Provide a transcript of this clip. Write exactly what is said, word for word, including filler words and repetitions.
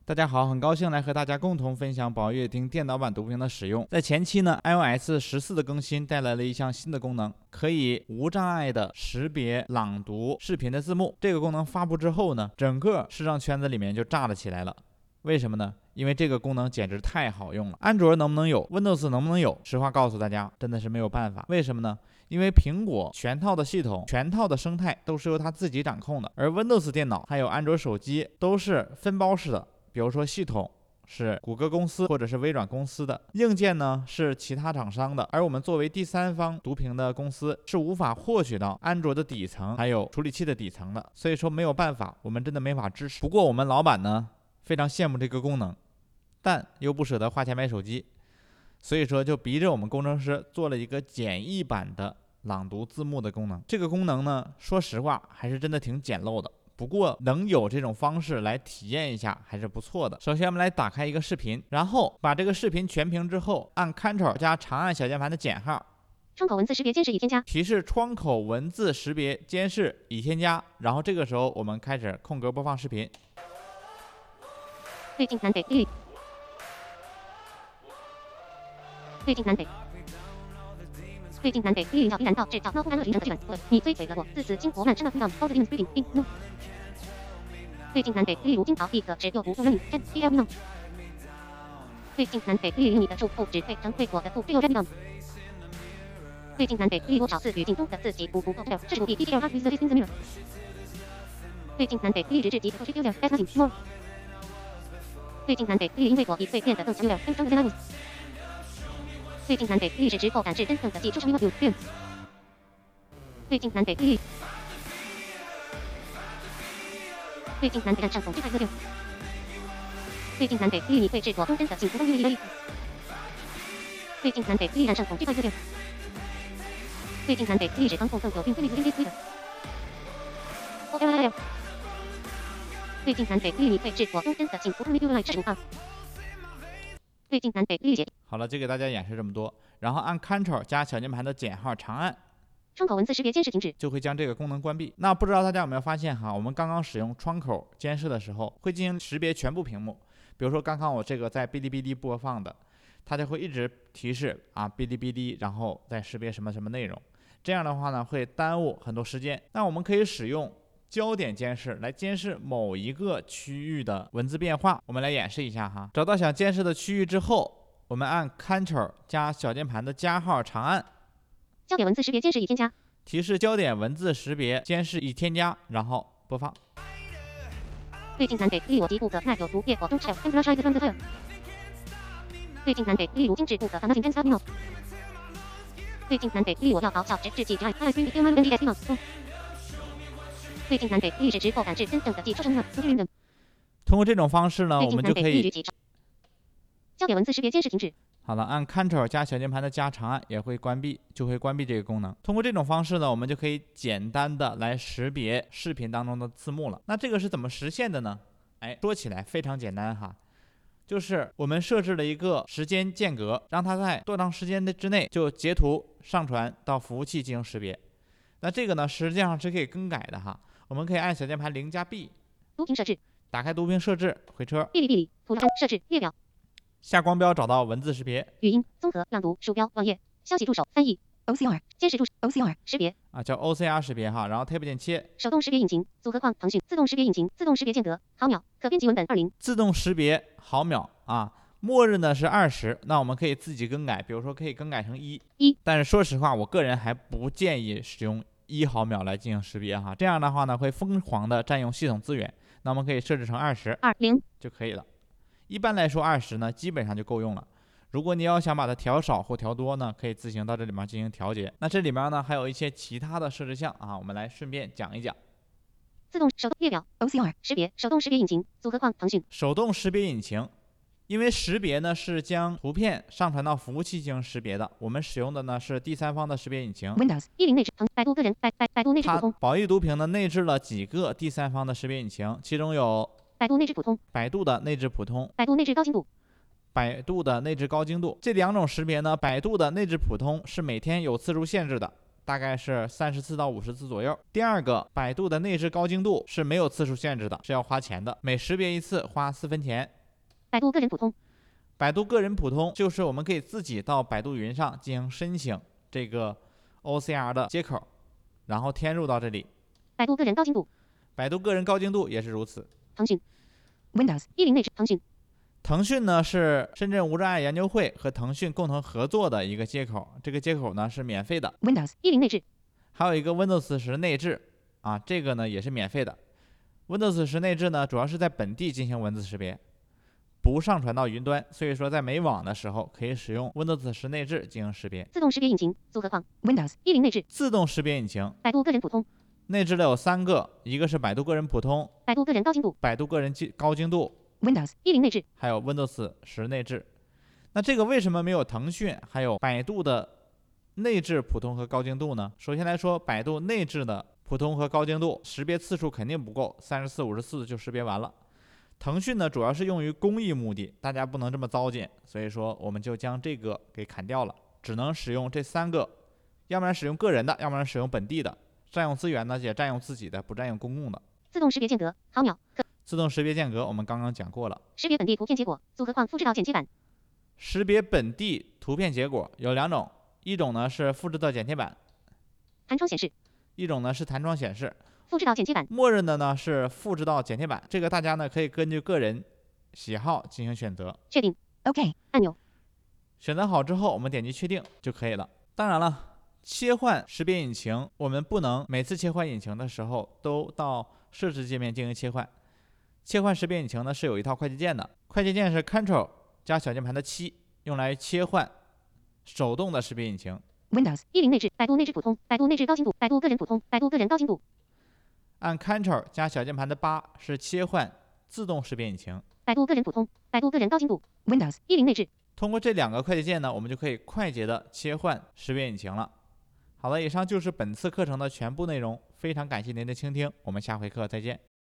大家好，很高兴来和大家共同分享宝悦听电脑版读屏的使用。在前期呢 iOS 十四的更新带来了一项新的功能，可以无障碍的识别朗读视频的字幕。这个功能发布之后呢，整个视障圈子里面就炸了起来了。为什么呢？因为这个功能简直太好用了。安卓能不能有 Windows 能不能有，实话告诉大家，真的是没有办法。为什么呢？因为苹果全套的系统全套的生态都是由它自己掌控的，而 Windows 电脑还有安卓手机都是分包式的。比如说系统是谷歌公司或者是微软公司的，硬件呢是其他厂商的，而我们作为第三方读屏的公司是无法获取到安卓的底层还有处理器的底层的，所以说没有办法，我们真的没法支持。不过我们老板呢非常羡慕这个功能，但又不舍得花钱买手机，所以说就逼着我们工程师做了一个简易版的朗读字幕的功能。这个功能呢说实话还是真的挺简陋的，不过能有这种方式来体验一下还是不错的。首先我们来打开一个视频，然后把这个视频全屏之后，按 Ctrl 加长按小键盘的减号， 窗口文字识别监视已添加， 提示窗口文字识别监视已添加，然后这个时候我们开始空格播放视频。 最近南北绿，最近南北。最近南北绿鸟依然到制造猫空安乐形成的剧本，你摧毁了我，自此经国难生到听到 all the things breathing in no。最近南北绿如今逃避的只有不负任你 ten T L no。最近南北绿你的祝福只会成为我的不对哦 Red no。最近南北绿我找自语境中的自己不不够这这是不必 D T L not with the face in the mirror。最近南北绿直至极不去丢掉 as nothing more。最近南北绿因为我已会变得更强了 I'm stronger than I was。最近南北绿是之后感知真正的技术生命有变。最近南北绿，最近南北岸上总之快乐六。最近南北绿你会是我终身的幸福光阴的意思。最近南北绿岸上总之快乐六。最近南北绿是防控更有并规律连接规的。O L L。最近南北绿你会是我终身的幸福光阴的这是五号。最近南北绿解。 好了，就给大家演示这么多，然后按 Ctrl 加小键盘的减号长按， 窗口文字识别监视停止， 就会将这个功能关闭。那不知道大家有没有发现哈，我们刚刚使用窗口监视的时候，会进行识别全部屏幕。比如说刚刚我这个在哔哩哔哩播放的，它就会一直提示啊哔哩哔哩，然后再识别什么什么内容。这样的话呢，会耽误很多时间。那我们可以使用焦点监视来监视某一个区域的文字变化。我们来演示一下哈，找到想监视的区域之后，我们按 Ctrl 加小键盘的加号长按， 焦点文字识别监视已添加， 提示焦点文字识别监视已添加，然后播放。 最近南北绿我极不可耐有毒液我都吃 I'm rush from the fire。最近南北绿如精致不可 nothing can stop me now。最近南北绿我要咆哮直至极致 I I scream human N D S now。最近南北绿是之后感知真正的技术生命有通过这种方式呢，我们就可以焦点文字识别监视停止。 好了，按 Ctrl 加小键盘的加长按也会关闭，就会关闭这个功能。通过这种方式呢，我们就可以简单的来识别视频当中的字幕了。那这个是怎么实现的呢？哎，说起来非常简单哈，就是我们设置了一个时间间隔，让它在多长时间的之内就截图上传到服务器进行识别。那这个呢，实际上是可以更改的哈。我们可以按小键盘零加 B， 读屏设置， 打开读屏设置，回车， 哔哩哔哩，图中设置列表。 下光标找到文字识别， 语音综合朗读鼠标网页消息助手翻译 O C R 监视助手 O C R 识别啊，叫 O C R 识别哈，然后 Tab 键切， 手动识别引擎组合框腾讯自动识别引擎自动识别间隔毫秒可编辑文本二零自动识别毫秒啊，默认的是二十，那我们可以自己更改，比如说可以更改成一一， 但是说实话，我个人还不建议使用一毫秒来进行识别哈，这样的话呢会疯狂的占用系统资源，那我们可以设置成二十二零就可以了。一般来说二十呢基本上就够用了，如果你要想把它调少或调多呢，可以自行到这里面进行调节。那这里面呢还有一些其他的设置项啊，我们来顺便讲一讲。 自动手动列表 O C R 识别手动识别引擎组合框腾讯手动识别引擎，因为识别呢是将图片上传到服务器进行识别的，我们使用的呢是第三方的识别引擎 Windows 一零内置腾百度个人百百百度内置普通。 宝益读屏呢内置了几个第三方的识别引擎，其中有百度内置普通、 百度的内置普通、 百度内置高精度、 百度的内置高精度。这两种识别呢，百度的内置普通是每天有次数限制的，大概是三十次到五十次左右。第二个，百度的内置高精度是没有次数限制的，是要花钱的，每识别一次花四分钱。 百度个人普通。 百度个人普通就是我们可以自己到百度云上进行申请这个 O C R 的接口，然后填入到这里。 百度个人高精度。 百度个人高精度也是如此。 腾讯 Windows 一零内置。腾讯腾讯呢是深圳无障碍研究会和腾讯共同合作的一个接口，这个接口呢是免费的。 Windows 一零内置。 还有一个 Windows 十内置啊，这个呢也是免费的。Windows 十内置呢主要是在本地进行文字识别，不上传到云端，所以说在没网的时候可以使用 Windows 十内置进行识别。 自动识别引擎组合框 Windows 一零内置。 自动识别引擎百度个人普通。 内置的有三个，一个是百度个人普通， 百度个人高精度， 百度个人高精度 Windows 一零内置， 还有 Windows 十内置。那这个为什么没有腾讯还有百度的内置普通和高精度呢？首先来说，百度内置的普通和高精度识别次数肯定不够，三十四、五十四就识别完了。腾讯呢主要是用于公益目的，大家不能这么糟践，所以说我们就将这个给砍掉了，只能使用这三个，要不然使用个人的，要不然使用本地的。占用资源呢也占用自己的，不占用公共的。 自动识别间隔毫秒。 自动识别间隔我们刚刚讲过了。 识别本地图片结果组合框复制到剪切板。 识别本地图片结果有两种，一种呢是复制到剪切板， 弹窗显示； 一种呢是弹窗显示。 复制到剪切板。 默认的呢是复制到剪切板，这个大家呢可以根据个人喜好进行选择。 确定 OK 按钮。 选择好之后，我们点击确定就可以了。当然了，切换识别引擎，我们不能每次切换引擎的时候都到设置界面进行切换。切换识别引擎呢是有一套快捷键的，快捷键是 Ctrl 加小键盘的七，用来切换手动的识别引擎。 Windows 一零内置，百度内置普通，百度内置高精度，百度个人普通，百度个人高精度。 按 Ctrl 加小键盘的八是切换自动识别引擎。 百度个人普通，百度个人高精度。Windows 一零内置。 通过这两个快捷键呢，我们就可以快捷的切换识别引擎了。好了，以上就是本次课程的全部内容，非常感谢您的倾听，我们下回课再见。